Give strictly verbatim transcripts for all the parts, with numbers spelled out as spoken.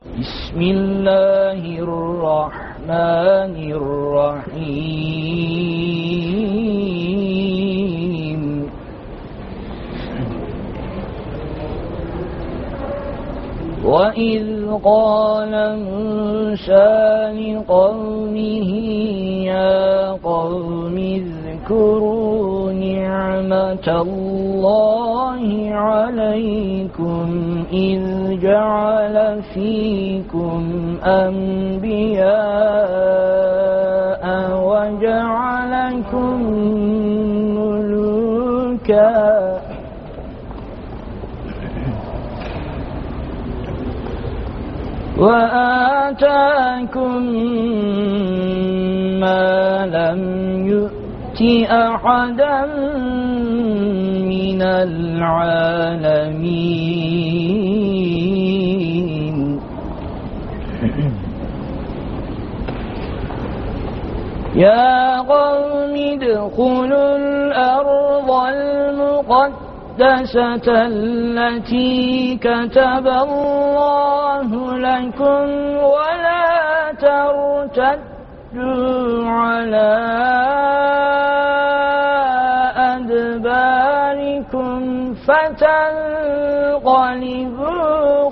بسم الله الرحمن الرحيم وإذ قال موسى لقومه يا قوم اذكروا نعمة الله عليكم إذ جعل فيكم أنبياء وجعلكم ملوكا وآتاكم ما لم يؤت أحدا من العالمين يا قوم ادخلوا الأرض المقدسة التي كتب الله لكم ولا ترتدوا على أدباركم فتنقلبوا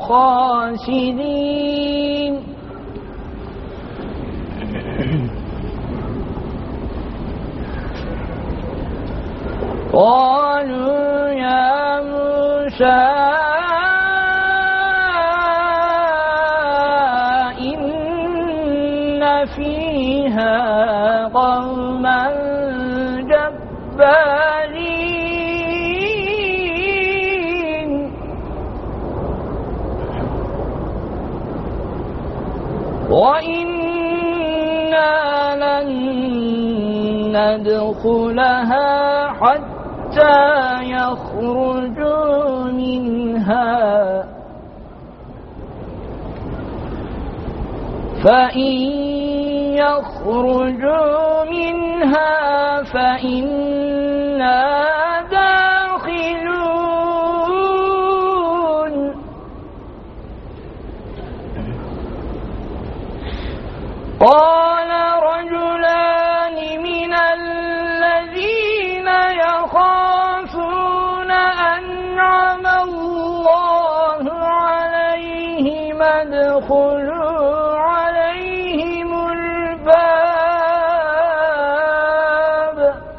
خاسرين قالوا يا موسى إن فيها قوما جبارين وإنا لن ندخلها حتى حتى يخرجوا منها فإن يخرجوا منها فإنا داخلون قال رجلان من الذين يخافون أنعم الله عليهم ادخلوا عليهم الباب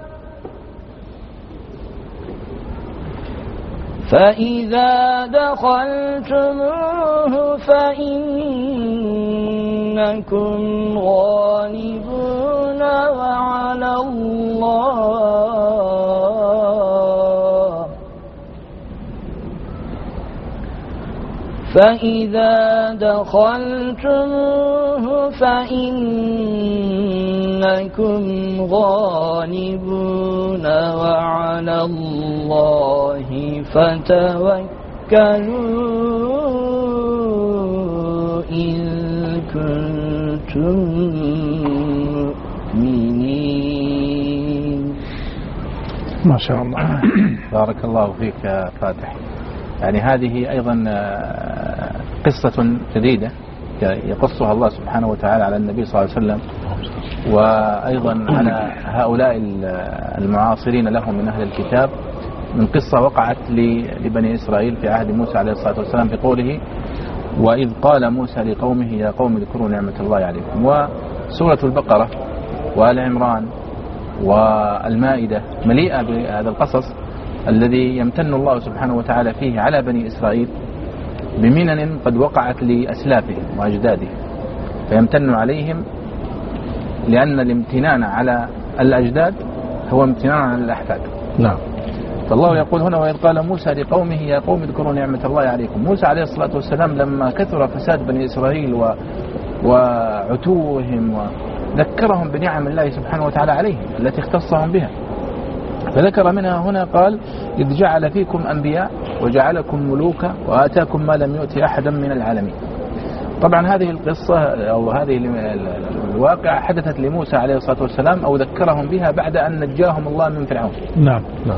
فإذا دخلتموه فإنكم غالبون وعلى الله فإذا دخلتموه فإنكم غالبون وعلى الله فتوكلوا إن كنتم مؤمنين. ما شاء الله. بارك الله فيك يا فاتح. يعني هذه أيضا قصة جديدة يقصها الله سبحانه وتعالى على النبي صلى الله عليه وسلم وأيضا على هؤلاء المعاصرين لهم من أهل الكتاب من قصة وقعت لبني إسرائيل في عهد موسى عليه الصلاة والسلام بقوله وإذ قال موسى لقومه يا قوم اذكروا نعمة الله عليكم. وسورة البقرة وآل عمران والمائدة مليئة بهذا القصص الذي يمتن الله سبحانه وتعالى فيه على بني إسرائيل بمنن قد وقعت لأسلافهم وأجدادهم فيمتن عليهم لأن الامتنان على الأجداد هو امتنان على الأحفاد. نعم. فالله يقول هنا وإذ قال موسى لقومه يا قوم اذكروا نعمة الله عليكم. موسى عليه الصلاة والسلام لما كثر فساد بني إسرائيل و... وعتوهم وذكرهم بنعم الله سبحانه وتعالى عليهم التي اختصهم بها فذكر منها هنا قال إذ جعل فيكم أنبياء وجعلكم ملوكا وآتاكم ما لم يؤت أحدا من العالمين. طبعا هذه القصة أو هذه الواقع حدثت لموسى عليه الصلاة والسلام أو ذكرهم بها بعد أن نجاهم الله من فرعون. نعم نعم.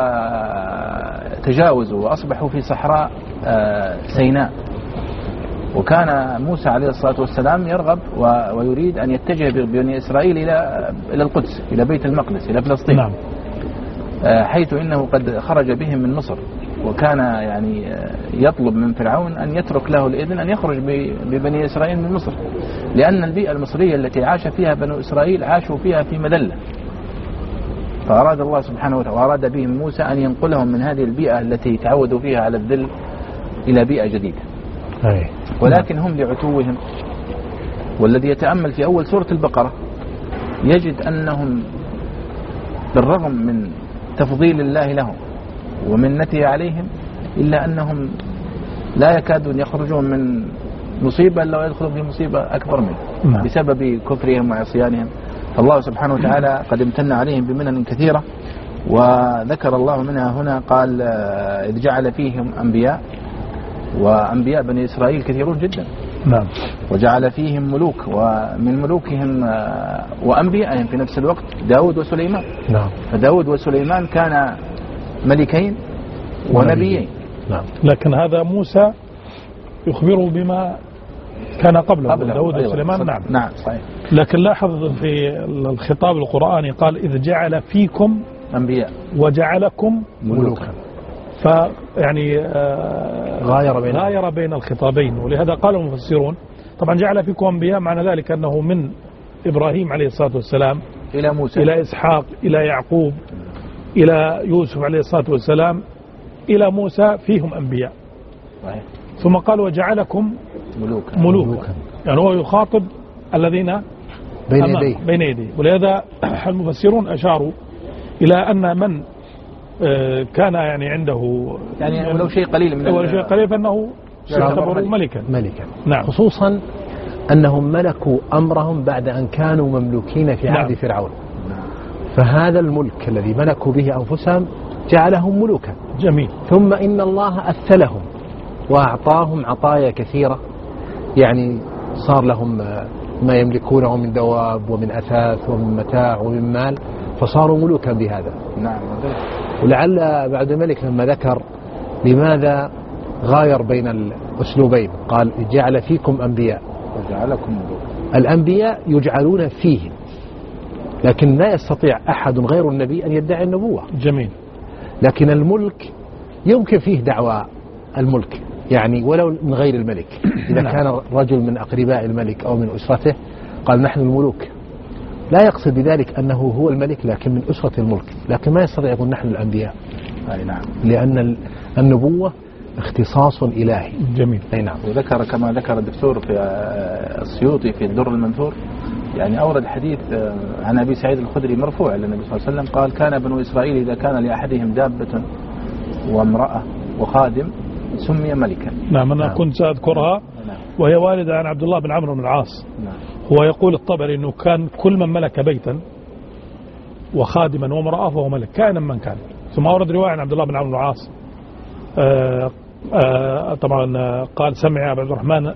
وتجاوزوا وأصبحوا في صحراء سيناء وكان موسى عليه الصلاة والسلام يرغب ويريد أن يتجه ببني إسرائيل إلى إلى القدس، إلى بيت المقدس، إلى فلسطين. نعم. حيث إنه قد خرج بهم من مصر، وكان يعني يطلب من فرعون أن يترك له الإذن أن يخرج ببني إسرائيل من مصر، لأن البيئة المصرية التي عاش فيها بنو إسرائيل عاشوا فيها في مذلة. فأراد الله سبحانه وتعالى وأراد بهم موسى أن ينقلهم من هذه البيئة التي تعودوا فيها على الذل إلى بيئة جديدة. أي. ولكن هم لعتوهم، والذي يتأمل في أول سورة البقرة يجد أنهم بالرغم من تفضيل الله لهم ومنته عليهم إلا أنهم لا يكادون يخرجون من مصيبة إلا ويدخلون في مصيبة أكبر منه نعم. بسبب كفرهم وعصيانهم. فالله سبحانه وتعالى قد امتن عليهم بمنن كثيرة، وذكر الله منها هنا قال إذ جعل فيهم أنبياء، وأنبياء بني إسرائيل كثيرون جدا. نعم. وجعل فيهم ملوك، ومن ملوكهم وأنبيائهم في نفس الوقت داود وسليمان. نعم. فداود وسليمان كان ملكين ونبيين. نعم. لكن هذا موسى يخبره بما كان قبله, قبله. داود أيوة. وسليمان. نعم. نعم صحيح. لكن لاحظ في الخطاب القرآني قال إذ جعل فيكم أنبياء وجعلكم ملوكا، فيعني غاير بين غاير بين الخطابين. ولهذا قال المفسرون طبعا جعل فيكم أنبياء معنى ذلك أنه من إبراهيم عليه الصلاة والسلام إلى موسى إلى إسحاق إلى يعقوب إلى يوسف عليه الصلاة والسلام إلى موسى فيهم أنبياء. صحيح. ثم قال وجعلكم ملوكا, ملوكا. يعني هو يخاطب الذين بين يديه بين يديه. ولهذا المفسرون أشاروا إلى أن من كان يعني عنده يعني ولو شيء قليل من ولو شيء قليل فإنه يعتبر ملكا. ملكا. نعم. خصوصا أنهم ملكوا أمرهم بعد أن كانوا مملوكين في عهد نعم. فرعون. فهذا الملك الذي ملكوا به أنفسهم جعلهم ملوكا. جميل. ثم إن الله أثلهم وأعطاهم عطايا كثيرة، يعني صار لهم ما يملكونه من دواب ومن أثاث ومن متاع ومن مال، فصاروا ملوكا بهذا. نعم. ولعل بعد الملك لما ذكر لماذا غاير بين الأسلوبين قال جعل فيكم أنبياء وجعلكم ملوك. الأنبياء يجعلون فيهم، لكن لا يستطيع أحد غير النبي أن يدعي النبوة. جميل. لكن الملك يمكن فيه دعوى الملك، يعني ولو من غير الملك. إذا كان رجل من أقرباء الملك أو من أسرته قال نحن الملوك، لا يقصد بذلك أنه هو الملك لكن من أسرة الملك، لكن ما يستطيع يقول نحن الأنبياء. أي نعم. لأن النبوة اختصاص إلهي. جميل. أي نعم. وذكر كما ذكر الدكتور في السيوطي في الدر المنثور، يعني أورد حديث عن أبي سعيد الخدري مرفوع إلى النبي صلى الله عليه وسلم قال كان بنو إسرائيل إذا كان لأحدهم دابة وامرأة وخادم سمي ملكا. نعم. أنا نعم. كنت سأذكرها. نعم. وهي والدة عن عبد الله بن عمرو بن العاص. نعم. هو يقول الطبري أنه كان كل من ملك بيتا وخادما وامرأة فهو ملك كائنا من كان. ثم أورد رواية عن عبد الله بن عمرو بن العاص آآ آآ طبعا قال سمع عبد الرحمن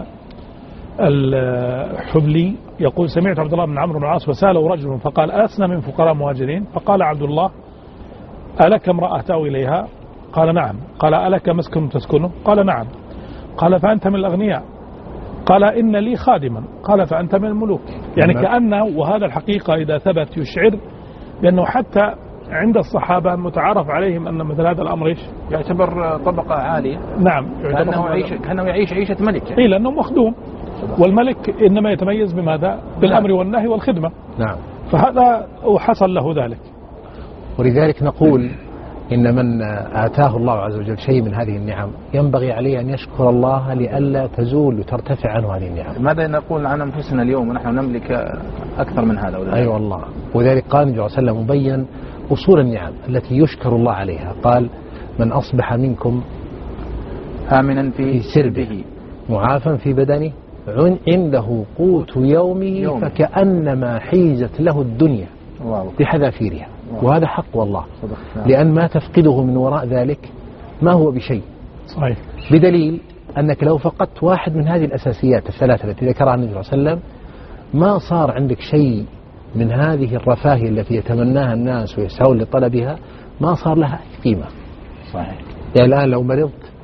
الحبلي يقول سمعت عبد الله بن عمرو بن العاص وسأله رجل فقال ألسنا من فقراء مهاجرين؟ فقال عبد الله ألك امرأة تأوي إليها؟ قال نعم. قال ألك مسكن تسكنه؟ قال نعم. قال فأنت من الأغنياء؟ قال إن لي خادما. قال فأنت من الملوك. يعني كأنه، وهذا الحقيقة إذا ثبت يشعر بأنه حتى عند الصحابة متعارف عليهم أن مثل هذا الأمر إيش يعتبر طبقة عالية. نعم. كأنه يعيش, كأنه يعيش عيشة ملك. إيه لأنه مخدوم، والملك إنما يتميز بماذا؟ بالأمر والنهي والخدمة. نعم. فهذا وحصل له ذلك. ولذلك نقول إن من آتاه الله عز وجل شيء من هذه النعم ينبغي عليه أن يشكر الله لئلا تزول وترتفع عنه هذه النعم. ماذا نقول عن أنفسنا اليوم ونحن نملك أكثر من هذا؟ أي أيوة والله. وذلك قال النبي صلى الله عليه وسلم مبين أصول النعم التي يشكر الله عليها، قال من أصبح منكم آمنا في سربه معافا في بدنه عنده قوت يومه, يومه فكأنما حيزت له الدنيا بحذافيرها. وهذا حق والله، لأن ما تفقده من وراء ذلك ما هو بشيء. صحيح. بدليل أنك لو فقدت واحد من هذه الأساسيات الثلاثة التي ذكرها النبي صلى الله عليه وسلم ما صار عندك شيء من هذه الرفاهية التي يتمناها الناس ويسعون لطلبها، ما صار لها قيمة. صحيح. يعني الآن لو مرضت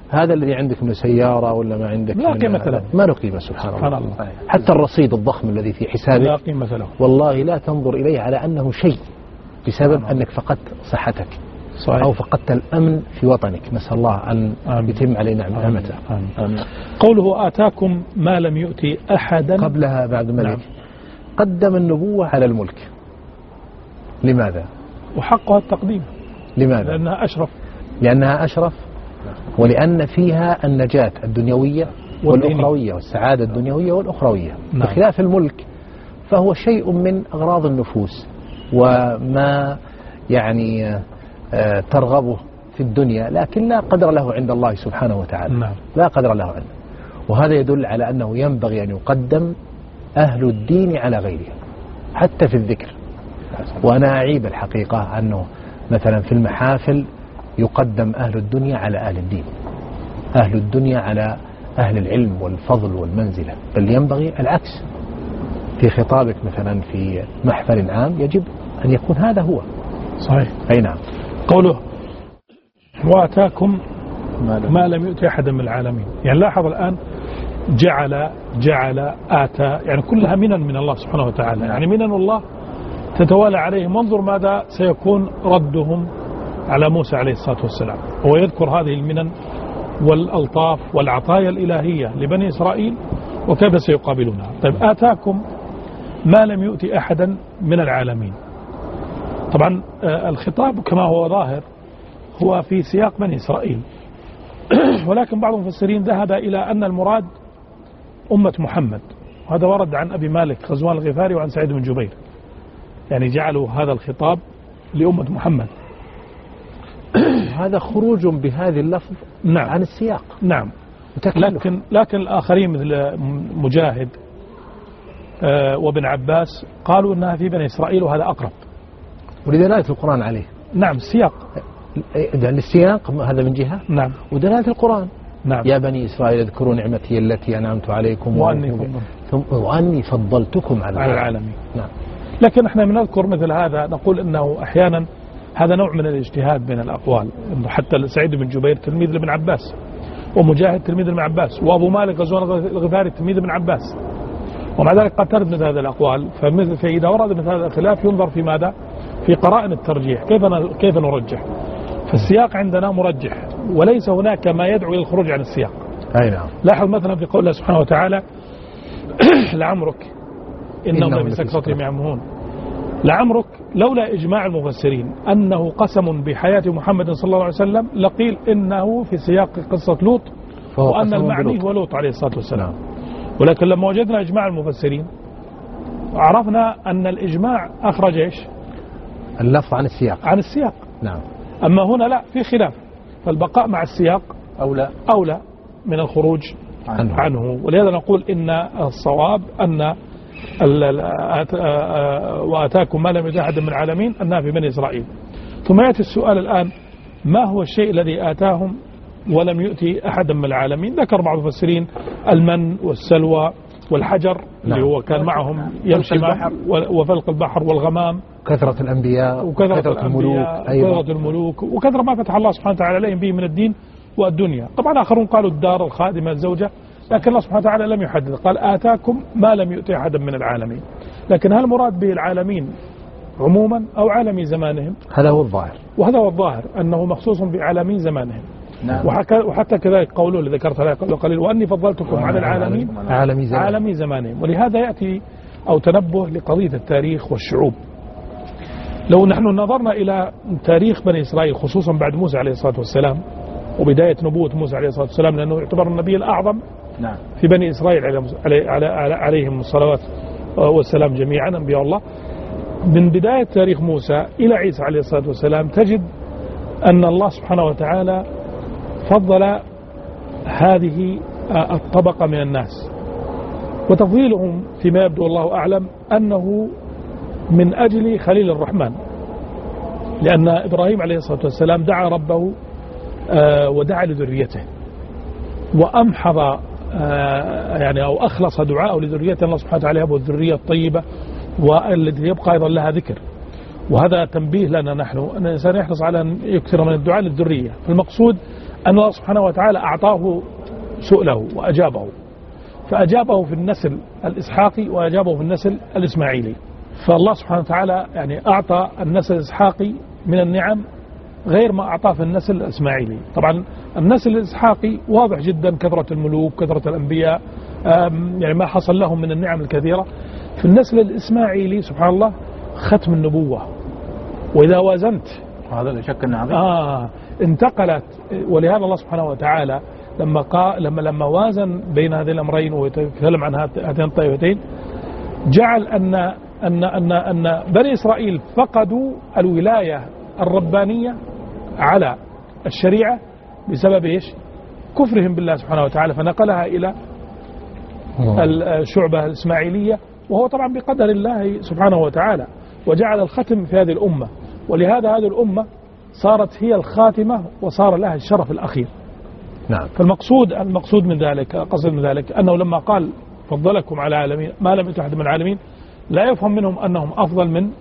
هذا الذي عندك من سيارة ولا ما عندك لا قيمة له، ما له قيمة سبحان الله. الله. حتى الرصيد الضخم الذي في حسابك لا قيمة له، والله لا تنظر إليه على أنه شيء بسبب أنك فقدت صحتك صحيح. أو فقدت الأمن في وطنك. نسأل الله أن آمين. يتم علينا نعمته. قوله آتاكم ما لم يؤتي أحدا، قبلها بعد ملك. نعم. قدم النبوة على الملك. لماذا؟ وحقها التقديم. لماذا؟ لأنها أشرف. لأنها أشرف، ولأن فيها النجاة الدنيوية والأخروية والسعادة الدنيوية والأخروية. نعم. بخلاف الملك فهو شيء من أغراض النفوس وما يعني آه ترغبه في الدنيا، لكن لا قدر له عند الله سبحانه وتعالى. نعم. لا قدر له عنده، وهذا يدل على أنه ينبغي أن يقدم أهل الدين على غيرهم حتى في الذكر. وأنا أعيب الحقيقة أنه مثلا في المحافل يقدم أهل الدنيا على أهل الدين، أهل الدنيا على أهل العلم والفضل والمنزلة، بل ينبغي العكس. في خطابك مثلا في محفل عام يجب أن يكون هذا هو صحيح. أي نعم. قوله وآتاكم ما لم يؤتي أحدا من العالمين، يعني لاحظ الآن جعل جعل آتى، يعني كلها منن من الله سبحانه وتعالى، يعني منن الله تتوالى عليهم. وانظر ماذا سيكون ردهم على موسى عليه الصلاة والسلام، هو يذكر هذه المنن والألطاف والعطايا الإلهية لبني إسرائيل وكيف سيقابلونها. طيب آتاكم ما لم يؤتي أحدا من العالمين، طبعا الخطاب كما هو ظاهر هو في سياق بني إسرائيل، ولكن بعض المفسرين ذهب إلى أن المراد أمة محمد، وهذا ورد عن أبي مالك غزوان الغفاري وعن سعيد بن جبير، يعني جعلوا هذا الخطاب لأمة محمد. هذا خروج بهذه اللفظ نعم. عن السياق. نعم. لكن لكن الآخرين مثل مجاهد وابن عباس قالوا أنها في بني إسرائيل وهذا أقرب، ولدلالة القرآن عليه. نعم السياق، السياق هذا من جهة. نعم. ودلالة القرآن. نعم. يا بني إسرائيل اذكروا نعمتي التي أنعمت عليكم وأني, وأني فضلتكم على العالمين. نعم. لكن احنا بنذكر مثل هذا نقول انه احيانا هذا نوع من الاجتهاد بين الاقوال، انه حتى سعيد بن جبير تلميذ لابن عباس، ومجاهد تلميذ لابن عباس، وابو مالك غزوان الغفاري تلميذ ابن عباس، ومع ذلك قد ترد مثل هذه الاقوال. فمثل فاذا ورد مثل هذا الخلاف ينظر في ماذا؟ في قرائن الترجيح، كيف كيف نرجح؟ فالسياق عندنا مرجح، وليس هناك ما يدعو الى الخروج عن السياق. اي نعم. لاحظ مثلا في قول الله سبحانه وتعالى لعمرك إنهم بسكرتهم يعمهون. لعمرك لولا إجماع المفسرين أنه قسم بحياة محمد صلى الله عليه وسلم لقيل إنه في سياق قصة لوط، وأن المعني هو لوط عليه الصلاة والسلام. ولكن لما وجدنا إجماع المفسرين عرفنا أن الإجماع أخرج إيش؟ اللفظ عن السياق. عن السياق. نعم. أما هنا لا، في خلاف، فالبقاء مع السياق أولى أولى من الخروج عنه, عنه. ولهذا نقول إن الصواب أن وآتاكم ما لم يؤت أحد من العالمين أنها في بني إسرائيل. ثم يأتي السؤال الآن، ما هو الشيء الذي آتاهم ولم يؤتي أحدا من العالمين؟ ذكر بعض المفسرين المن والسلوى والحجر. نعم. اللي هو كان معهم يمشي معهم، وفلق البحر والغمام، كثرة الأنبياء وكثرة الملوك وكثرة الملوك وكثرة ما فتح الله سبحانه وتعالى عليهم به من الدين والدنيا. طبعا آخرون قالوا الدار الخادمة الزوجة، لكن الله سبحانه وتعالى لم يحدد، قال آتاكم ما لم يؤتي أحدا من العالمين. لكن هل مراد به العالمين عموما أو عالمي زمانهم؟ هذا هو الظاهر، وهذا هو الظاهر أنه مخصوص بعالمين زمانهم. نعم. وحتى كذلك قوله اللي ذكرت عليه قبل قليل وأني فضلتكم على العالمين عالمي زمانهم. عالمي زمانهم. ولهذا يأتي أو تنبه لقضية التاريخ والشعوب. لو نحن نظرنا إلى تاريخ بني إسرائيل خصوصا بعد موسى عليه الصلاة والسلام وبداية نبوة موسى عليه الصلاة والسلام، لأنه يعتبر النبي الأعظم نعم. في بني إسرائيل عليهم الصلوات والسلام جميعا أنبياء الله. من بداية تاريخ موسى إلى عيسى عليه الصلاة والسلام تجد أن الله سبحانه وتعالى فضل هذه الطبقة من الناس، وتفضيلهم فيما يبدو الله أعلم أنه من أجل خليل الرحمن، لأن إبراهيم عليه الصلاة والسلام دعا ربه ودعا لذريته وأمحض يعني أو أخلص دعاءه لذريته، الله سبحانه وتعالى يهب الذرية الطيبة والتي يبقى أيضا لها ذكر. وهذا تنبيه لنا نحن أن الإنسان يحرص على أن يكثر من الدعاء للذرية. فالمقصود أن الله سبحانه وتعالى أعطاه سؤله وأجابه، فأجابه في النسل الإسحاقي وأجابه في النسل الإسماعيلي. فالله سبحانه وتعالى يعني أعطى النسل الإسحاقي من النعم غير ما أعطاه في النسل الإسماعيلي. طبعا النسل الإسحاقي واضح جدا كثرة الملوك، كثرة الأنبياء، يعني ما حصل لهم من النعم الكثيرة. في النسل الإسماعيلي سبحان الله ختم النبوة. وإذا وازنت هذا لا شك أنه عظيم. آه انتقلت، ولهذا الله سبحانه وتعالى لما قال لما لما وازن بين هذين الأمرين ويتكلم عن هاتين الطائفتين جعل أن أن أن أن بني إسرائيل فقدوا الولاية الربانية على الشريعة بسبب إيش؟ كفرهم بالله سبحانه وتعالى، فنقلها إلى الشعبة الإسماعيلية، وهو طبعا بقدر الله سبحانه وتعالى، وجعل الختم في هذه الأمة. ولهذا هذه الأمة صارت هي الخاتمة وصار لها الشرف الأخير. نعم. فالمقصود المقصود من ذلك قصد من ذلك أنه لما قال فضلكم على العالمين ما لم يؤت أحد من العالمين لا يفهم منهم أنهم أفضل من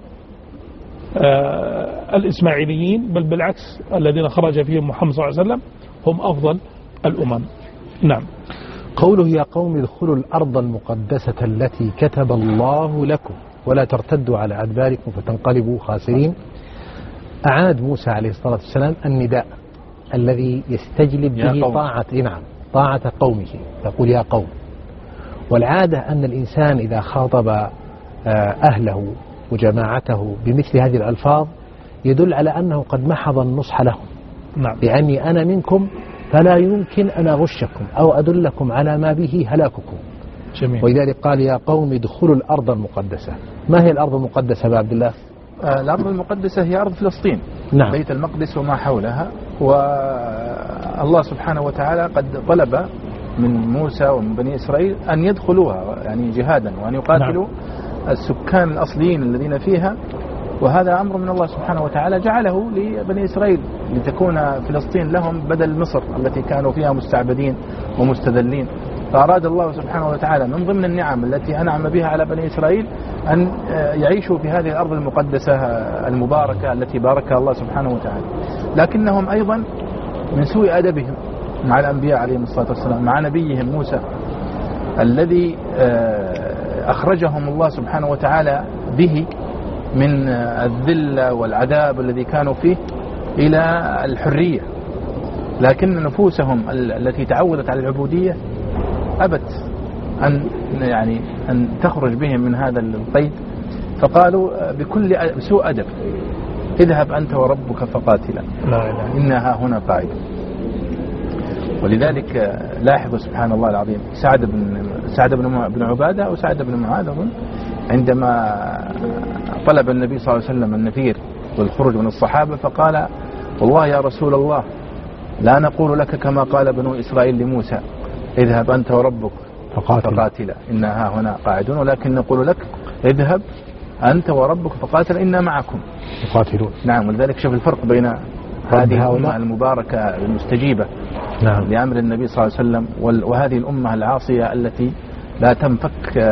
آه الإسماعيليين، بل بالعكس الذين خرج فيهم محمد صلى الله عليه وسلم هم أفضل الأمم. نعم. قوله يا قوم ادخلوا الأرض المقدسة التي كتب الله لكم ولا ترتدوا على أدباركم فتنقلبوا خاسرين. أعاد موسى عليه الصلاة والسلام النداء الذي يستجلب به طاعة نعم طاعة قومه، يقول يا قوم. والعادة أن الإنسان إذا خاطب أهله وجماعته بمثل هذه الألفاظ يدل على أنه قد محض النصح لهم. نعم. لأني أنا منكم فلا يمكن أن أغشكم أو أدلكم على ما به هلاككم. جميل. ولذلك قال يا قوم ادخلوا الأرض المقدسة. ما هي الأرض المقدسة يا عبد الله؟ آه الأرض المقدسة هي أرض فلسطين. نعم. بيت المقدس وما حولها. والله سبحانه وتعالى قد طلب من موسى ومن بني إسرائيل أن يدخلوها يعني جهادا وأن يقاتلوا نعم. السكان الأصليين الذين فيها، وهذا أمر من الله سبحانه وتعالى جعله لبني إسرائيل لتكون فلسطين لهم بدل مصر التي كانوا فيها مستعبدين ومستذلين. فأراد الله سبحانه وتعالى من ضمن النعم التي أنعم بها على بني إسرائيل أن يعيشوا في هذه الأرض المقدسة المباركة التي باركها الله سبحانه وتعالى. لكنهم أيضا من سوء أدبهم مع الأنبياء عليهم الصلاة والسلام، مع نبيهم موسى الذي أخرجهم الله سبحانه وتعالى به من الذل والعذاب الذي كانوا فيه إلى الحرية، لكن نفوسهم التي تعودت على العبودية أبت أن يعني أن تخرج بهم من هذا القيد، فقالوا بكل سوء أدب اذهب أنت وربك فقاتلا إنها هنا قاعدة. ولذلك لاحظوا سبحان الله العظيم سعد بن سعد بن عبادة أو سعد بن معاذ عندما طلب النبي صلى الله عليه وسلم النفير والخروج من الصحابة فقال والله يا رسول الله لا نقول لك كما قال بنو إسرائيل لموسى اذهب أنت وربك فقاتل, فقاتل إنها هنا قاعدون، ولكن نقول لك اذهب أنت وربك فقاتل إنا معكم يقاتلون. نعم. ولذلك شوف الفرق بين هذه الأمة المباركة المستجيبة نعم. لأمر النبي صلى الله عليه وسلم وهذه الأمة العاصية التي لا تنفك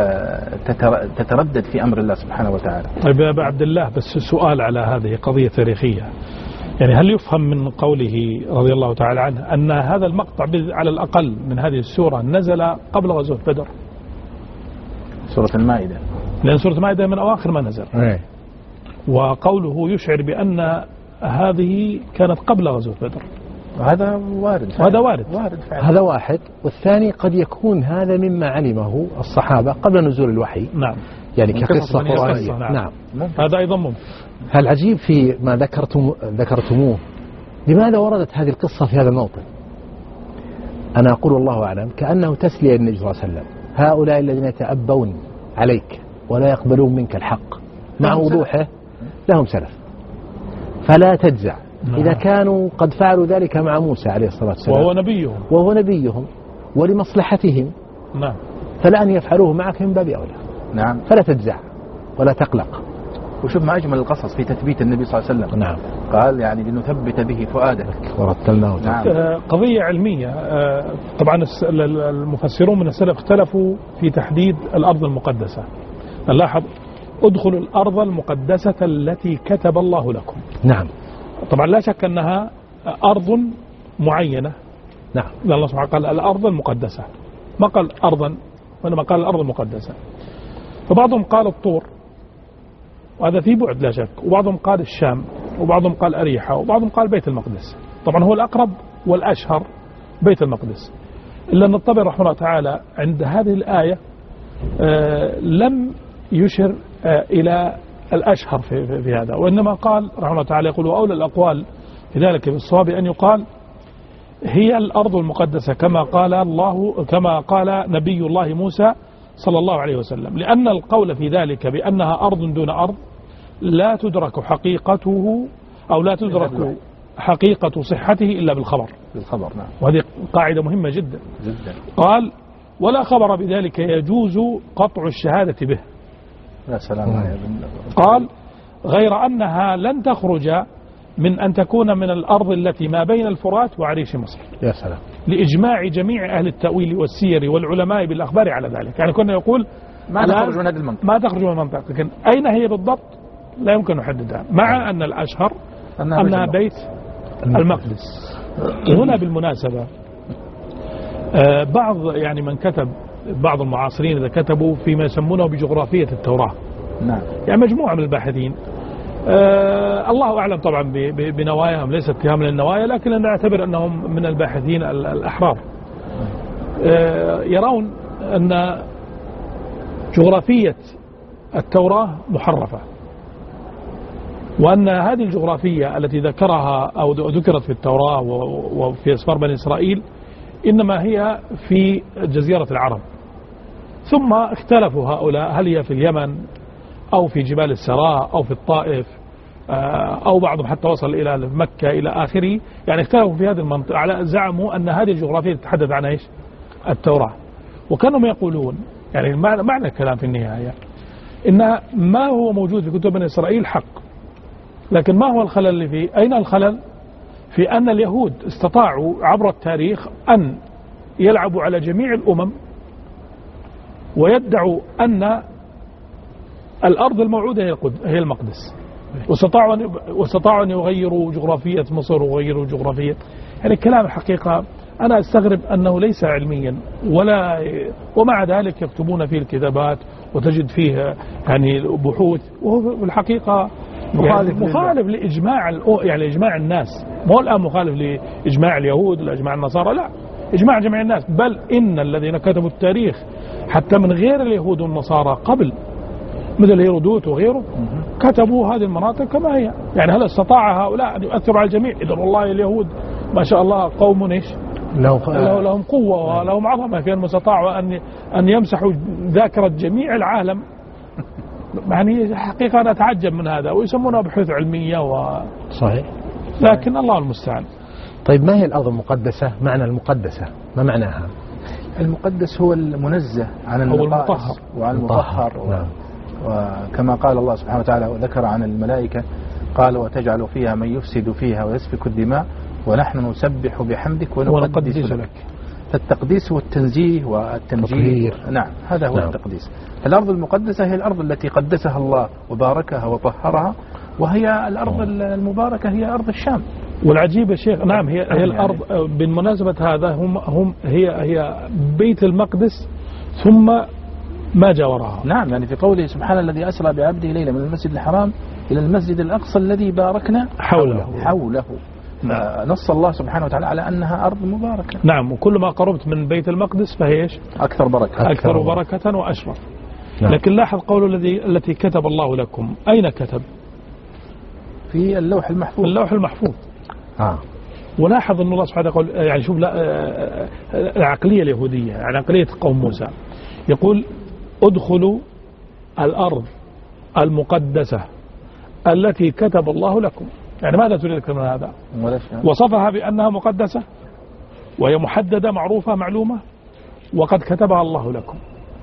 تتردد في أمر الله سبحانه وتعالى. طيب يا أبا عبد الله بس سؤال على هذه قضية تاريخية، يعني هل يفهم من قوله رضي الله تعالى عنه أن هذا المقطع على الأقل من هذه السورة نزل قبل غزوة بدر؟ سورة المائدة، لأن سورة المائدة من أواخر ما نزل. أيه. وقوله يشعر بأن هذه كانت قبل غزوة بدر، هذا وارد هذا وارد. وارد فعلا. هذا واحد. والثاني قد يكون هذا مما علمه الصحابة قبل نزول الوحي. نعم. يعني كقصة قرآنية. نعم. نعم. هذا أيضا ممكن. العجيب في ما ذكرتم ذكرتموه لماذا وردت هذه القصة في هذا الموطن؟ أنا أقول والله أعلم كأنه تسلية النبي صلى الله عليه وسلم، هؤلاء الذين يتأبون عليك ولا يقبلون منك الحق مع وضوحه لهم سلف فلا تجزع. إذا كانوا قد فعلوا ذلك مع موسى عليه الصلاة والسلام وهو نبيهم وهو نبيهم ولمصلحتهم نعم فلأن يفعلوه معك من باب أولى. نعم. فلا تجزع ولا تقلق. وشوف ما أجمل القصص في تثبيت النبي صلى الله عليه وسلم. نعم. قال يعني لنثبت به فؤادك ورتلناه. نعم. آه قضية علمية. آه طبعا المفسرون من السلف اختلفوا في تحديد الأرض المقدسة. نلاحظ ادخلوا الأرض المقدسة التي كتب الله لكم. نعم. طبعا لا شك أنها أرض معينة. نعم. لأن الله سبحانه قال الأرض المقدسة، ما قال أرضا، وإنما قال الأرض المقدسة. فبعضهم قال الطور، وهذا في بعد لا شك، وبعضهم قال الشام، وبعضهم قال أريحة، وبعضهم قال بيت المقدس. طبعا هو الأقرب والأشهر بيت المقدس، إلا أن الطبري رحمه الله تعالى عند هذه الآية آه لم يشر آه إلى الأشهر في, في, في هذا، وإنما قال رحمه الله تعالى يقول وأولى الأقوال في ذلك بالصواب أن يقال هي الأرض المقدسة كما قال الله كما قال نبي الله موسى صلى الله عليه وسلم، لأن القول في ذلك بأنها أرض دون أرض لا تدرك حقيقته أو لا تدرك حقيقة صحته إلا بالخبر. بالخبر نعم. وهذه قاعدة مهمة جدا. جدا. قال ولا خبر بذلك يجوز قطع الشهادة به. يا سلام. قال غير أنها لن تخرج من أن تكون من الأرض التي ما بين الفرات وعريش مصر. يا سلام. لإجماع جميع أهل التأويل والسير والعلماء بالأخبار على ذلك. يعني كنا يقول ما تخرج من هذه المنطقة، ما تخرج من المنطقة، لكن أين هي بالضبط لا يمكن نحددها، مع أن الأشهر أنها, أنها بيت المقدس. هنا بالمناسبة بعض يعني من كتب بعض المعاصرين إذا كتبوا فيما يسمونه بجغرافية التوراة. نعم. يعني مجموعة من الباحثين آه الله أعلم طبعا بنواياهم، ليس اتهام للنوايا، لكن أنا أعتبر أنهم من الباحثين الأحرار. آه يرون أن جغرافية التوراة محرفة، وأن هذه الجغرافية التي ذكرها أو ذكرت في التوراة وفي أسفار بني إسرائيل إنما هي في جزيرة العرب، ثم اختلفوا هؤلاء هل هي في اليمن أو في جبال السراء أو في الطائف أو بعضهم حتى وصل إلى مكة إلى آخره. يعني اختلفوا في هذه المنطقة على زعموا أن هذه الجغرافية تتحدث عن إيش؟ التوراة. وكانوا يقولون يعني معنى الكلام في النهاية إن ما هو موجود في كتب بني إسرائيل حق، لكن ما هو الخلل اللي فيه؟ أين الخلل؟ في أن اليهود استطاعوا عبر التاريخ أن يلعبوا على جميع الأمم ويدعوا أن الأرض الموعودة هي المقدس، واستطاعوا واستطاعوا أن يغيروا جغرافية مصر ويغيروا جغرافية. يعني الكلام الحقيقة أنا أستغرب أنه ليس علميا ولا، ومع ذلك يكتبون فيه الكتابات وتجد فيه يعني بحوث، وهو في الحقيقة مخالف, يعني مخالف لإجماع يعني إجماع الناس. مو الآن مخالف لإجماع اليهود ولا إجماع النصارى، لا، إجماع جميع الناس. بل إن الذين كتبوا التاريخ حتى من غير اليهود والنصارى قبل مثل هيرودوت وغيره كتبوا هذه المناطق كما هي. يعني هل استطاع هؤلاء أن يؤثروا على الجميع؟ إذن والله اليهود ما شاء الله قوم إيش لهم قوة ولهم عظمة، في أنهم استطاعوا أن أن يمسحوا ذاكرة جميع العالم. يعني حقيقة أنا أتعجب من هذا، ويسمونها بحوث علمية و... صحيح. لكن الله المستعان. طيب ما هي الأرض المقدسة؟ معنى المقدسة ما معناها؟ المقدس هو المنزه عن النقائص وعن المطهر و... نعم. وكما قال الله سبحانه وتعالى وذكر عن الملائكة قال وتجعل فيها من يفسد فيها ويسفك الدماء ونحن نسبح بحمدك ونقدس لك. فالتقديس هو التنزيه والتنجير. نعم هذا هو نعم. التقديس. الأرض المقدسة هي الأرض التي قدسها الله وباركها وطهرها، وهي الأرض المباركة هي أرض الشام. والعجيب يا شيخ نعم هي, هي الأرض بالمناسبة هذا هم هم هي هي بيت المقدس ثم ما جاورها. نعم يعني في قوله سبحان الذي أسرى بعبده ليلة من المسجد الحرام إلى المسجد الأقصى الذي باركنا حوله, حوله. نعم. نص الله سبحانه وتعالى على أنها أرض مباركة. نعم. وكل ما قربت من بيت المقدس فهي إيش؟ أكثر بركة أكثر بركة وأشرف. نعم. لكن لاحظ قوله الذي التي كتب الله لكم، أين كتب؟ في اللوح المحفوظ. اللوح المحفوظ. آه. ولاحظ أن الله سبحانه يقول يعني شوف العقلية اليهودية يعني عقلية قوم موسى، يقول ادخلوا الأرض المقدسة التي كتب الله لكم. يعني ماذا تريد من هذا؟ وصفها بأنها مقدسة وهي محددة معروفة معلومة وقد كتبها الله لكم،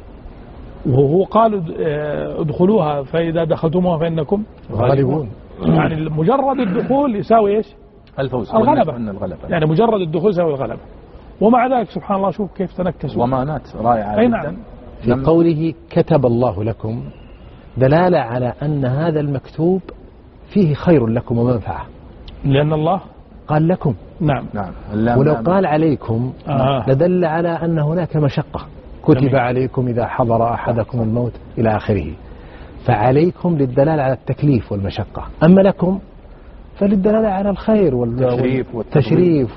وهو قال ادخلوها فإذا دخلتموها فإنكم غالبون. يعني مجرد الدخول يساوي إيش؟ الفوز الغلبة. يعني مجرد الدخول يساوي الغلبة، ومع ذلك سبحان الله شوف كيف تنكسوا. ومانات رائعة جدا. نعم. في قوله كتب الله لكم دلالة على أن هذا المكتوب فيه خير لكم ومنفعة، لأن الله قال لكم. نعم نعم. ولو قال عليكم آه. لدل على أن هناك مشقة. كتب جميل. عليكم إذا حضر أحدكم الموت إلى آخره. فعليكم للدلالة على التكليف والمشقة، أما لكم فللدلالة على الخير والتشريف والتشريف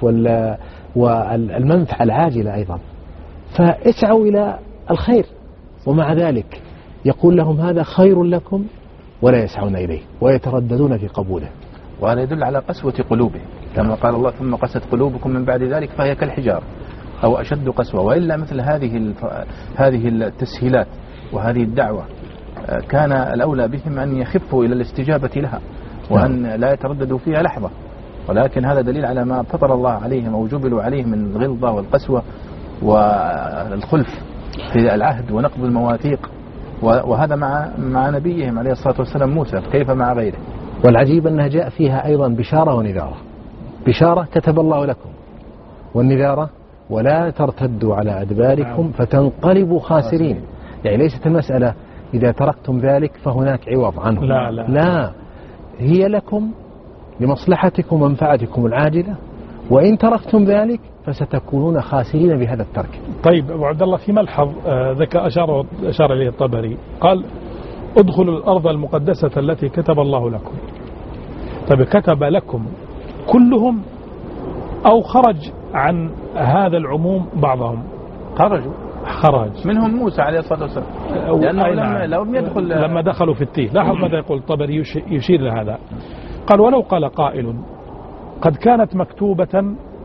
والمنفعة العاجلة أيضا. فاسعوا إلى الخير، ومع ذلك يقول لهم هذا خير لكم ولا يسعون إليه ويترددون في قبوله. وهذا يدل على قسوة قلوبهم، كما قال الله ثم قست قلوبكم من بعد ذلك فهي كالحجار أو أشد قسوة. وإلا مثل هذه الف... هذه التسهيلات وهذه الدعوة كان الأولى بهم أن يخفوا إلى الاستجابة لها وأن لا يترددوا فيها لحظة، ولكن هذا دليل على ما فطر الله عليهم أو جبلوا عليه من الغلظة والقسوة والخلف في العهد ونقض المواثيق. وهذا مع مع نبيهم عليه الصلاة والسلام موسى، كيف مع غيره. والعجيب أنها جاء فيها أيضا بشارة ونذارة. بشارة كتب الله لكم، والنذارة ولا ترتدوا على أدباركم فتنقلبوا خاسرين. يعني ليست المسألة إذا تركتم ذلك فهناك عوض عنه، لا لا, لا. هي لكم لمصلحتكم ومنفعتكم العاجلة، وإن تركتم ذلك فستكونون خاسرين بهذا الترك. طيب أبو عبد الله، في ملحظ ذكر أشار أشار إليه الطبري، قال ادخلوا الأرض المقدسة التي كتب الله لكم. طيب كتب لكم كلهم أو خرج عن هذا العموم بعضهم؟ خرجوا خرج منهم موسى عليه الصلاة والسلام، لأنه لما, لم يدخل لما دخلوا في التيه. لاحظ ماذا يقول الطبري يشير لهذا. قال ولو قال قائل قد كانت مكتوبة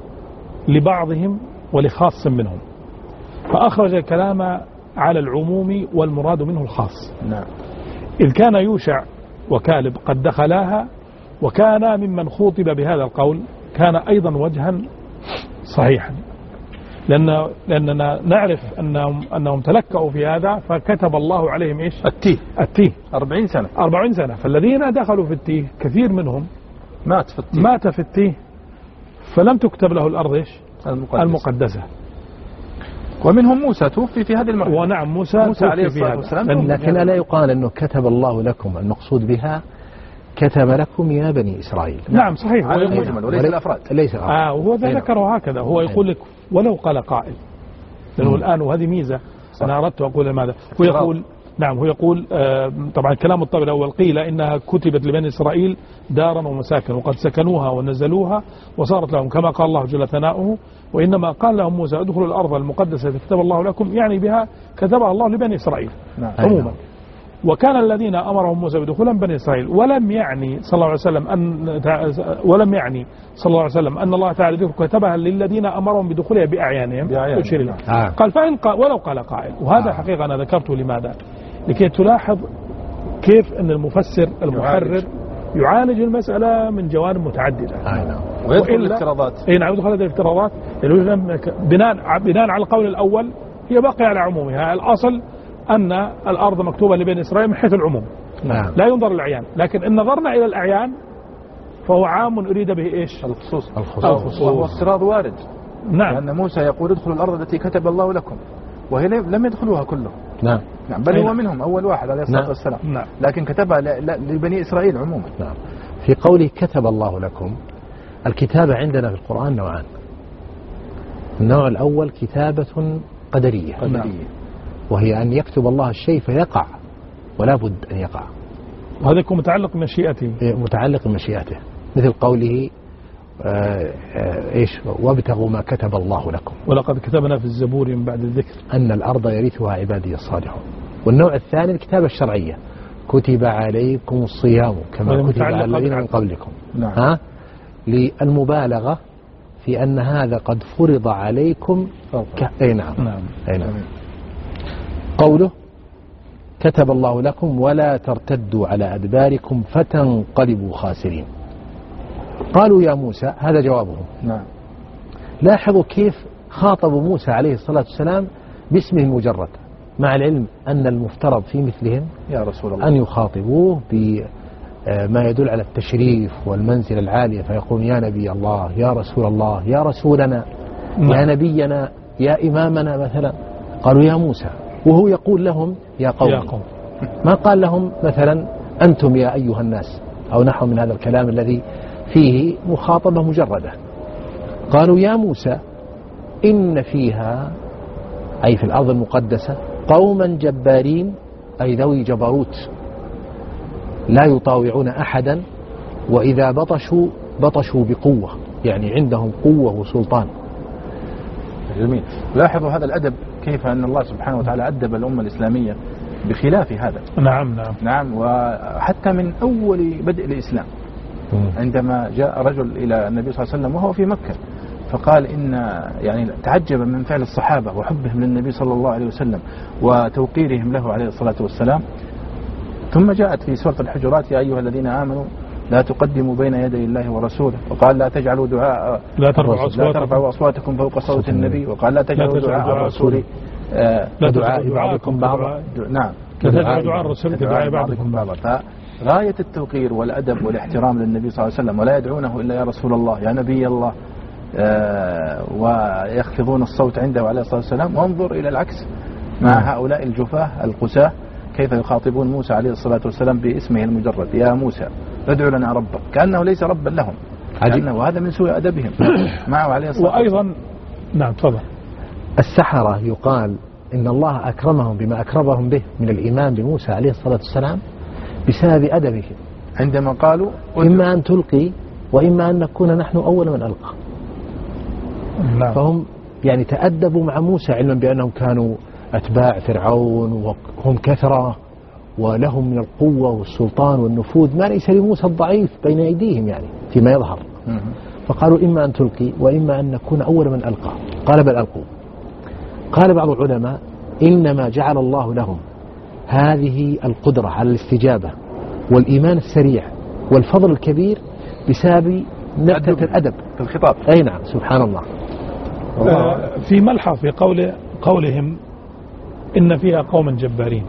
لبعضهم ولخاص منهم، فأخرج الكلام على العموم والمراد منه الخاص. نعم. إذ كان يوشع وكالب قد دخلاها وكان ممن خوطب بهذا القول، كان أيضا وجها صحيحا، لأن لأننا نعرف أنهم, أنهم تلكأوا في هذا فكتب الله عليهم إيش؟ التيه التيه أربعين سنة أربعين سنة. فالذين دخلوا في التيه كثير منهم مات في التيه مات في التيه فلم تكتب له الأرض إيش؟ المقدسة. المقدسة. ومنهم موسى توفي في هذه المرحلة. ونعم موسى, موسى عليه الصلاة والسلام. لكن ألا يقال أنه كتب الله لكم، المقصود بها كتب لكم يا بني إسرائيل. نعم صحيح، على المجمل وليس الأفراد. ليس الأفراد. آه وهو ذكره هكذا. هو يقول لك ولو قال قائل، لأنه الآن وهذه ميزة صح. أنا أردت أقول ماذا هو يقول. نعم هو يقول آه طبعا كلام الطبري الأول قيل إنها كتبت لبني إسرائيل دارا ومساكن وقد سكنوها ونزلوها وصارت لهم كما قال الله جل ثناؤه، وإنما قال لهم موسى ادخلوا الأرض المقدسة كتب الله لكم، يعني بها كتبها الله لبني إسرائيل نعم. عموما. وكان الذين أمرهم موسى بدخولهم بني إسرائيل، ولم يعني صلى الله عليه وسلم أن ولم يعني صلى الله عليه وسلم أن الله تعالى كتبها للذين أمرهم بدخولها بأعيانهم. بأعيانهم. آه. قال فإن قال ولو قال قائل، وهذا آه. حقيقة أنا ذكرته لماذا؟ لكي تلاحظ كيف أن المفسر المحرر يعالج المسألة من جوانب متعددة. آه. ويدخل الافتراضات. اي نعم يدخل هذه الافتراضات بناء بناء على القول الأول هي باقية على عمومها. الأصل أن الأرض مكتوبة لبني إسرائيل من حيث العموم. نعم. لا ينظر للأعيان، لكن إن نظرنا إلى الأعيان فهو عام أريد به إيش؟ الخصوص. الخصوص. وهو افتراض وارد. نعم. لأن موسى يقول ادخلوا الأرض التي كتب الله لكم، وهي لم يدخلوها كلهم. نعم. نعم. بل هو منهم أول واحد عليه الصلاة والسلام. نعم. لكن كتبها لبني إسرائيل عموما. نعم. في قوله كتب الله لكم، الكتابة عندنا في القرآن نوعان. النوع الأول كتابة قدرية. قدرية. وهي أن يكتب الله الشيء فيقع ولا بد أن يقع، وهذا يكون متعلق بمشيئته. متعلق بمشيئته، مثل قوله آه آه إيش وابتغوا ما كتب الله لكم ولقد كتبنا في الزبور من بعد الذكر أن الأرض يرثها عبادي الصالحون. والنوع الثاني الكتابة الشرعية، كتب عليكم الصيام كما كتب على الذين من قبلكم. نعم. ها للمبالغة في أن هذا قد فرض عليكم ك... أي نعم. نعم. أي نعم. قوله كتب الله لكم ولا ترتدوا على أدباركم فتنقلبوا خاسرين. قالوا يا موسى، هذا جوابهم. نعم. لاحظوا كيف خاطبوا موسى عليه الصلاة والسلام باسمه المجرد، مع العلم أن المفترض في مثلهم يا رسول الله أن يخاطبوه بما يدل على التشريف والمنزل العالية، فيقول يا نبي الله، يا رسول الله، يا رسولنا، نعم. يا نبينا، يا إمامنا مثلا. قالوا يا موسى، وهو يقول لهم يا قوم. يا قوم. ما قال لهم مثلا أنتم يا أيها الناس أو نحو من هذا الكلام الذي فيه مخاطبة مجردة. قالوا يا موسى إن فيها، أي في الأرض المقدسة، قوما جبارين، أي ذوي جبروت لا يطاوعون أحدا، وإذا بطشوا بطشوا بقوة، يعني عندهم قوة وسلطان. جميل. لاحظوا هذا الأدب، كيف أن الله سبحانه وتعالى أدب الأمة الإسلامية بخلاف هذا. نعم نعم نعم. وحتى من أول بدء الإسلام عندما جاء رجل إلى النبي صلى الله عليه وسلم وهو في مكة فقال إن يعني تعجب من فعل الصحابة وحبهم للنبي صلى الله عليه وسلم وتوقيرهم له عليه الصلاة والسلام. ثم جاءت في سورة الحجرات يا أيها الذين آمنوا لا تقدموا بين يدي الله ورسوله، وقال لا تجعلوا دعاء لا ترفعوا لا ترفعوا أصواتكم فوق صوت النبي، وقال لا تجعلوا دعاء الرسول كدعاء بعضكم بعضا. نعم كدعاء دعاء الرسول كدعاء بعضكم بعضا. فغاية التوقير والأدب والاحترام للنبي صلى الله عليه وسلم، ولا يدعونه إلا يا رسول الله يا نبي الله، ويخفضون الصوت عنده عليه الصلاة والسلام. وانظر إلى العكس مع هؤلاء الجفاة القساة كيف يخاطبون موسى عليه الصلاة والسلام باسمه المجرد يا موسى ادعو لنا ربك، كأنه ليس ربا لهم، وهذا من سوء أدبهم معه عليه الصلاة والسلام. وأيضا نعم تفضل. السحرة يقال إن الله أكرمهم بما أكرمهم به من الإيمان بموسى عليه الصلاة والسلام بسبب أدبهم، عندما قالوا إما أن تلقي وإما أن نكون نحن أول من ألقى. نعم. فهم يعني تأدبوا مع موسى علما بأنهم كانوا أتباع فرعون وهم كثرة ولهم من القوة والسلطان والنفوذ ما ليس لموسى الضعيف بين أيديهم يعني فيما يظهر. فقالوا إما أن تلقي وإما أن نكون أول من ألقى. قال بل ألقوا. قال بعض العلماء إنما جعل الله لهم هذه القدرة على الاستجابة والإيمان السريع والفضل الكبير بسبب نعتة الأدب في الخطاب. أي نعم سبحان الله. آه في ملحظ في قول قولهم إن فيها قوما جبارين.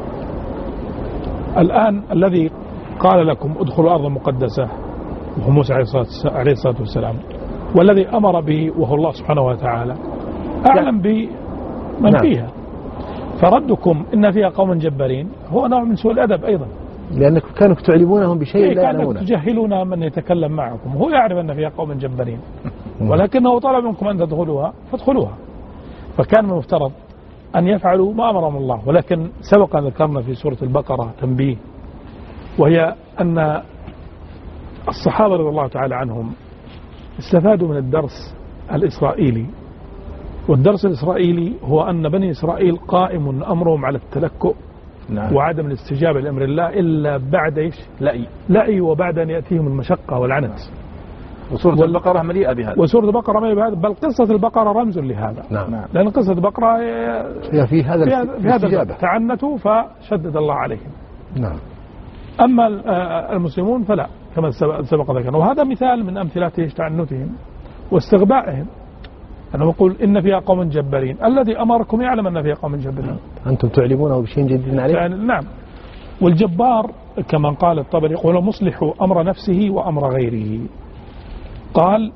الآن الذي قال لكم ادخلوا الأرض المقدسة وهو موسى عليه الصلاة والسلام، والذي أمر به وهو الله سبحانه وتعالى أعلم بمن فيها، فردكم إن فيها قوما جبارين هو نوع من سوء الأدب أيضا، لأنكم كانوا تعلمونهم بشيء لا يعلمونه، تجهلون من يتكلم معكم. هو يعرف أن فيها قوما جبارين ولكنه طلب منكم أن تدخلوها فادخلوها. فكان من المفترض أن يفعلوا ما أمرهم الله. ولكن سبق أن ذكرنا في سورة البقرة تنبيه، وهي أن الصحابة رضي الله تعالى عنهم استفادوا من الدرس الإسرائيلي. والدرس الإسرائيلي هو أن بني إسرائيل قائم أمرهم على التلكؤ نعم. وعدم الاستجابة لأمر الله إلا بعد إيش؟ لأي لأي وبعد أن يأتيهم المشقة والعنت. وسورة وال... البقرة مليئة بهذا. وسورة البقرة مليئة بهذا، بل قصة البقرة رمز لهذا. نعم. لأن قصة البقرة هي في هذا في هذا تعنتوا فشدد الله عليهم. نعم. أما المسلمون فلا، كما سبق ذكرنا. وهذا مثال من أمثلة تعنتهم واستغبائهم. أنا أقول إن فيها قوم جبارين، الذي أمركم يعلم أن فيها قوم جبارين، أنتم تعلمونه بشيء جديد عليه. نعم. والجبار كما قال الطبري يقول مصلح أمر نفسه وأمر غيره. قال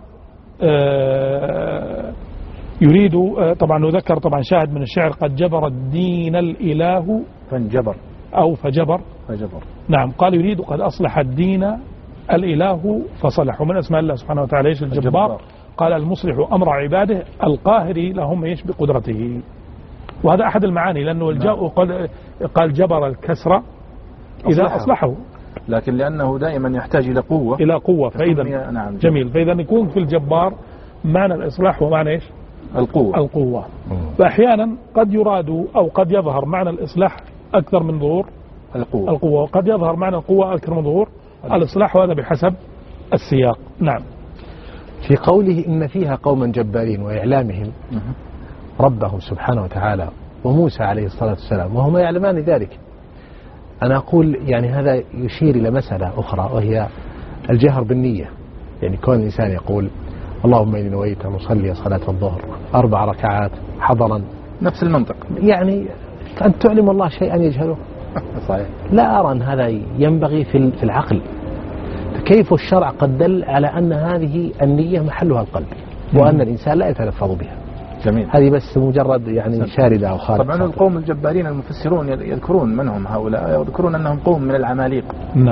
آه يريد آه طبعا وذكر طبعا شاهد من الشعر قد جبر الدين الإله فانجبر أو فجبر فجبر. نعم. قال يريد قد أصلح الدين الإله فصلح. ومن أسماء الله سبحانه وتعالى إيش الجبار؟ الجبار. قال المصلح أمر عباده القاهر لهم إيش بقدرته. وهذا أحد المعاني، لأنه الجاء قال, قال جبر الكسر إذا أصلحه, أصلحه. لكن لأنه دائما يحتاج إلى قوة إلى قوة فإذا نعم جميل. فإذا يكون في الجبار معنى الإصلاح ومعنى إيش؟ القوة. القوة. فأحيانا قد يراد أو قد يظهر معنى الإصلاح أكثر من ظهور القوة. القوة، وقد يظهر معنى القوة أكثر من ظهور الإصلاح، وهذا بحسب السياق. نعم. في قوله إن فيها قوما جبارين وإعلامهم ربهم سبحانه وتعالى وموسى عليه الصلاة والسلام وهما يعلمان ذلك، أنا أقول يعني هذا يشير إلى مسألة أخرى وهي الجهر بالنية. يعني كون الإنسان يقول اللهم إني نويت أن أصلي صلاة الظهر أربع ركعات حضرا، نفس المنطق، يعني أن تعلم الله شيئا يجهله. صحيح. لا أرى أن هذا ينبغي في العقل. كيف الشرع قد دل على أن هذه النية محلها القلب وأن الإنسان لا يتلفظ بها. جميل. هذه بس مجرد يعني شاردة أو خارج. طبعا القوم الجبارين المفسرون يذكرون من هم هؤلاء، يذكرون أنهم قوم من العماليق. نعم.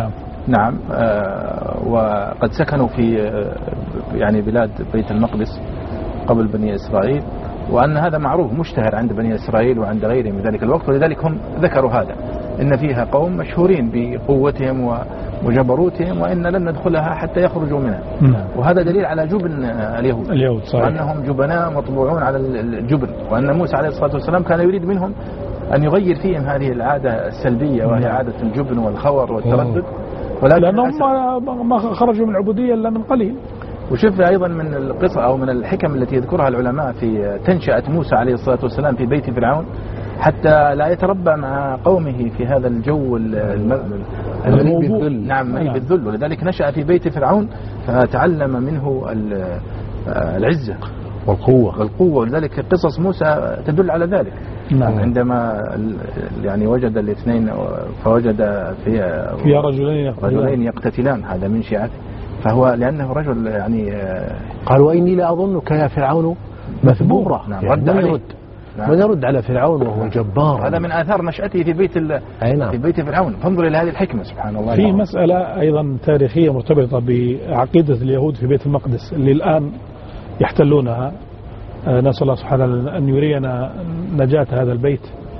نعم. آه وقد سكنوا في آه يعني بلاد بيت المقدس قبل بني إسرائيل، وأن هذا معروف مشتهر عند بني إسرائيل وعند غيرهم في ذلك الوقت، ولذلك هم ذكروا هذا، إن فيها قوم مشهورين بقوتهم وجبروتهم وإن لن ندخلها حتى يخرجوا منها. وهذا دليل على جبن اليهود، اليهود صحيح. وأنهم جبناء مطبوعون على الجبن، وأن موسى عليه الصلاة والسلام كان يريد منهم أن يغير فيهم هذه العادة السلبية وهي عادة الجبن والخور والتردد، لأنهم ما خرجوا من العبودية إلا من قليل. وشوف أيضا من القصة أو من الحكم التي يذكرها العلماء في تنشأة موسى عليه الصلاة والسلام في بيت فرعون حتى لا يتربى مع قومه في هذا الجو المليء بالذل. نعم مليء بالذل، ولذلك نشأ في بيت فرعون فتعلم منه العزة والقوة والقوة ولذلك قصص موسى تدل على ذلك. نعم. عندما يعني وجد الاثنين فوجد في في رجلين رجلين يقتتلان، هذا من شيعته، فهو لأنه رجل يعني قال وإني لأظنك يا فرعون مثبورا. نعم. رد عليه. نعم. من يرد على فرعون وهو جبار؟ هذا من آثار نشأته في بيت نعم. في بيت فرعون. فانظر إلى هذه الحكمة سبحان الله. في مسألة أيضا تاريخية مرتبطة بعقيدة اليهود في بيت المقدس اللي الآن يحتلونها. نسأل الله سبحانه أن يرينا نجاة هذا البيت.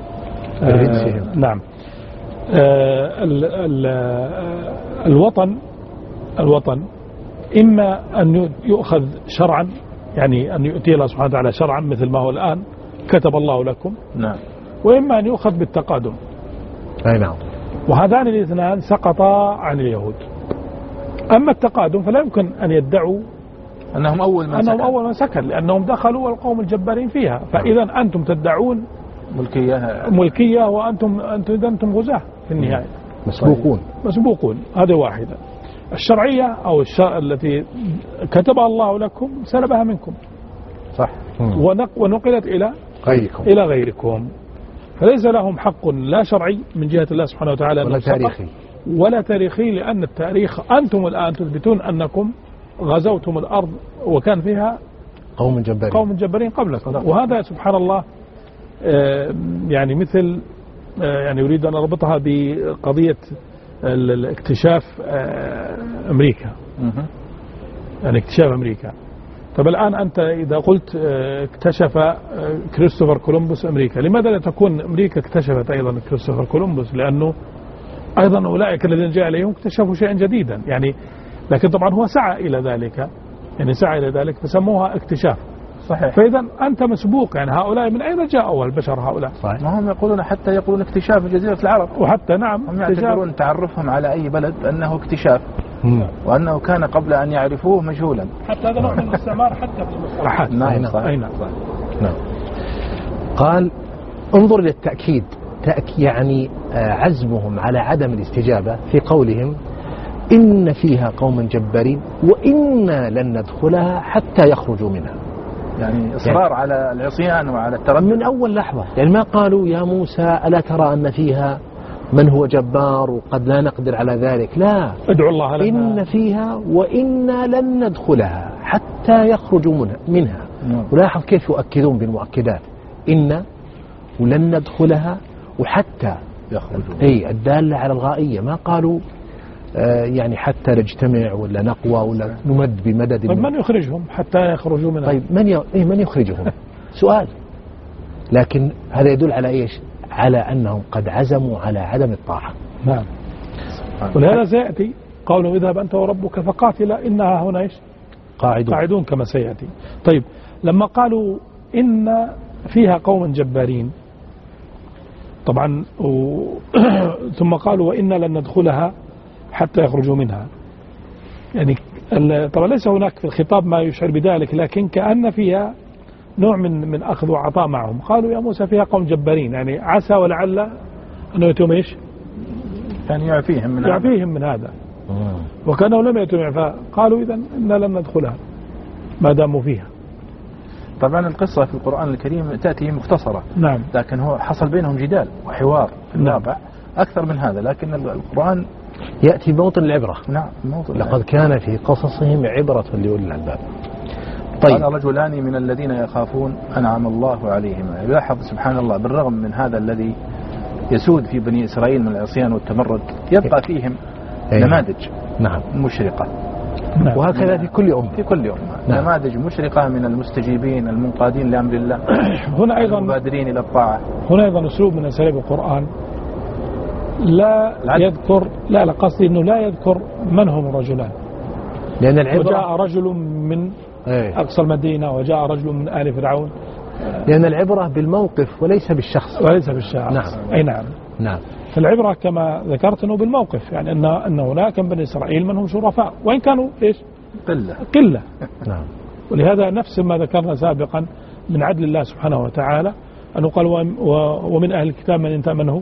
آه نعم. آه ال ال الوطن الوطن إما أن يؤخذ شرعا، يعني أن يؤتي الله سبحانه وتعالى شرعا مثل ما هو الآن كتب الله لكم. نعم. وإما أن يؤخذ بالتقادم. أي نعم. وهذان الاثنان سقطا عن اليهود. أما التقادم فلا يمكن أن يدعوا أنهم أول من أنهم سكن. أول من سكن لأنهم دخلوا والقوم الجبارين فيها، فإذا أنتم تدعون ملكية ملكية وأنتم أنتم إذا أنتم غزاة في النهاية، مسبوقون مسبوقون. هذا واحدة. الشرعية أو الشرع التي كتبها الله لكم سلبها منكم، صح، ونقلت إلى غيركم إلى غيركم، فليس لهم حق لا شرعي من جهة الله سبحانه وتعالى ولا تاريخي ولا تاريخي، لأن التاريخ أنتم الآن تثبتون أنكم غزوتم الأرض وكان فيها قوم جبارين قوم جبارين قبلكم. وهذا سبحان الله يعني مثل يعني يريد أن أربطها بقضية الاكتشاف أمريكا، يعني اكتشاف أمريكا. طب الآن أنت إذا قلت اكتشف كريستوفر كولومبوس أمريكا، لماذا لا تكون أمريكا اكتشفت أيضا كريستوفر كولومبوس؟ لأنه أيضا أولئك الذين جاء إليهم اكتشفوا شيئا جديدا يعني، لكن طبعا هو سعى إلى ذلك، يعني سعى إلى ذلك فسموها اكتشاف. صحيح. فإذا أنت مسبوق، يعني هؤلاء من أين جاءوا البشر هؤلاء؟ صحيح. ما هم يقولون حتى يقولون اكتشاف جزيرة العرب، وحتى نعم هم يعتبرون تعرفهم على أي بلد أنه اكتشاف، وأنه كان قبل أن يعرفوه مجهولا. حتى هذا نوع من الاستعمار حتى في المصطلحات. نعم صحيح. أي نعم. نعم. قال انظر للتأكيد، تأك يعني عزمهم على عدم الاستجابة في قولهم إن فيها قوما جبارين وإنا لن ندخلها حتى يخرجوا منها، يعني إصرار يعني على العصيان وعلى التردد من أول لحظة. يعني ما قالوا يا موسى ألا ترى أن فيها من هو جبار وقد لا نقدر على ذلك، لا، ادعوا الله لنا إن فيها وإنا لن ندخلها حتى يخرجوا منها. ولاحظ كيف يؤكدون بالمؤكدات، إن ولن ندخلها وحتى يخرجوا، أي الدالة على الغائية. ما قالوا آه يعني حتى نجتمع ولا نقوى ولا نمد بمدد. طيب من يخرجهم حتى يخرجوا منها؟ طيب من ي... إيه من يخرجهم؟ سؤال. لكن هذا يدل على إيش؟ على أنهم قد عزموا على عدم الطاعة. نعم. ولهذا سيأتي قولوا اذهب أنت وربك فقاتلا إنها هنا إيش؟ قاعدون. قاعدون كما سيأتي. طيب لما قالوا إن فيها قوما جبارين طبعا و... ثم قالوا وإنا لن ندخلها حتى يخرجوا منها، يعني طبعا ليس هناك في الخطاب ما يشعر بذلك، لكن كأن فيها نوع من من أخذ وعطاء معهم. قالوا يا موسى فيها قوم جبارين، يعني عسى ولعل أنه يتم إيش؟ يعني يعفيهم من يعفيهم من هذا، وكانوا لم يتم إعفاء. قالوا إذا إنا لن ندخلها ما داموا فيها. طبعا القصة في القرآن الكريم تأتي مختصرة، نعم، لكن هو حصل بينهم جدال وحوار في الواقع نعم. أكثر من هذا، لكن القرآن يأتي موطن العبرة. نعم موطن لقد كان في قصصهم عبرة لأولي الألباب. طيب. قال رجلان من الذين يخافون أنعم الله عليهم. يلاحظ سبحان الله بالرغم من هذا الذي يسود في بني إسرائيل من العصيان والتمرد، يبقى فيهم نماذج نعم مشرقة. نعم. وهكذا في كل أمة في كل يوم نعم. نماذج مشرقة من المستجيبين المنقادين لأمر الله هنا أيضا المبادرين إلى الطاعة. هنا أيضا أسلوب من أساليب القرآن لا العدل. يذكر لا لا قصدي أنه لا يذكر من هم الرجلان. لأن العبرة وجاء رجل من ايه. أقصى المدينة وجاء رجل من آل فرعون، لأن العبرة بالموقف وليس بالشخص. وليس بالشعر. نعم. أي نعم. نعم. فالعبرة كما ذكرت أنه بالموقف، يعني أن أن هناك من بني إسرائيل من هم شرفاء وإن كانوا إيش قلة قلة. نعم. ولهذا نفس ما ذكرنا سابقا من عدل الله سبحانه وتعالى أنه قال ومن أهل الكتاب من إن تأمنه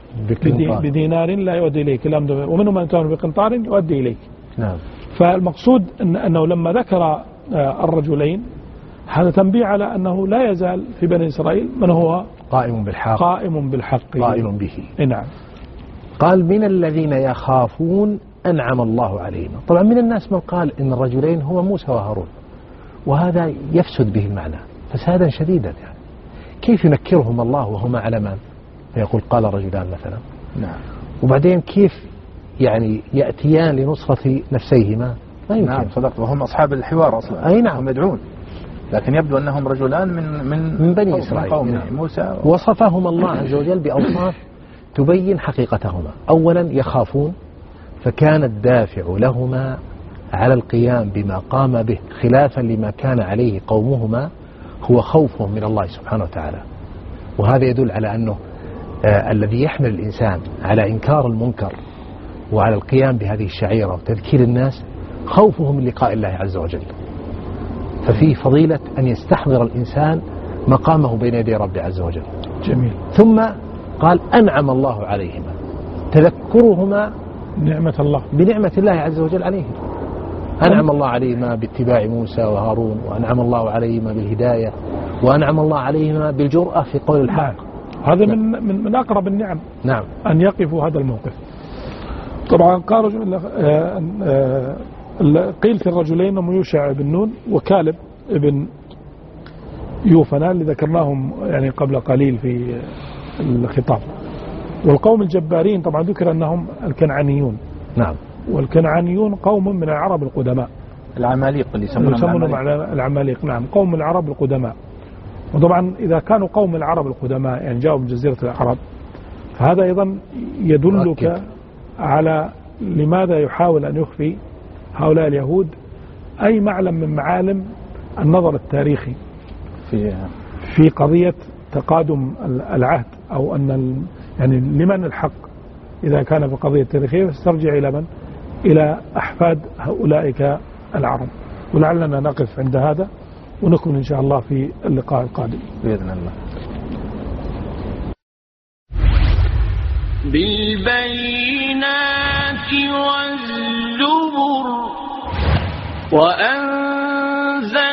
بدينار لا يؤدي إليك، ومنهم من تأمنه بقنطار يؤدي إليك. نعم. فالمقصود إن أنه لما ذكر الرجلين هذا تنبيه على أنه لا يزال في بني إسرائيل من هو قائم بالحق قائم بالحق قائم به. نعم. قال من الذين يخافون أنعم الله عليهم. طبعا من الناس من قال إن الرجلين هو موسى وهارون، وهذا يفسد به المعنى فسادا شديدا. يعني كيف ينكرهم الله وهما علمان فيقول قال رجلان مثلا؟ نعم. وبعدين كيف يعني يأتيان لنصرة نفسيهما؟ ما يمكن. نعم صدقت، وهم أصحاب الحوار أصلا. أي نعم. هم يدعون، لكن يبدو أنهم رجلان من من, من بني إسرائيل. قوم نعم. موسى. وصفهم الله عز وجل بأوصاف تبين حقيقتهما. أولا يخافون، فكان الدافع لهما على القيام بما قام به خلافا لما كان عليه قومهما هو خوفهم من الله سبحانه وتعالى. وهذا يدل على أنه آه الذي يحمل الإنسان على إنكار المنكر وعلى القيام بهذه الشعيرة وتذكير الناس خوفه من لقاء الله عز وجل. ففيه فضيلة أن يستحضر الإنسان مقامه بين يدي ربه عز وجل. جميل. ثم قال أنعم الله عليهما، تذكرهما نعمة الله بنعمة الله عز وجل عليهم. أنعم الله عليهما باتباع موسى وهارون، وأنعم الله عليهما بالهداية، وأنعم الله عليهما بالجرأة في قول الحق. هذا من من من أقرب النعم. نعم. أن يقفوا هذا الموقف. طبعا قال رجل قيل في الرجلين هم يوشع بن نون وكالب ابن يوفنا اللي ذكرناهم يعني قبل قليل في الخطاب. والقوم الجبارين طبعا ذكر أنهم الكنعانيون. نعم. والكنعانيون قوم من العرب القدماء، العماليق اللي يسمونهم العماليق. نعم، قوم من العرب القدماء. وطبعا إذا كانوا قوم العرب القدماء يعني جاءوا من جزيرة العرب، فهذا أيضا يدلك مؤكد على لماذا يحاول أن يخفي هؤلاء اليهود أي معلم من معالم النظر التاريخي في في قضية تقادم العهد، أو أن يعني لمن الحق إذا كان في قضية تاريخية ترجع إلى من؟ إلى أحفاد أولئك العرب. ولعلنا نقف عند هذا ونكمل إن شاء الله في اللقاء القادم بإذن الله. بالبينات والزبر وأنزل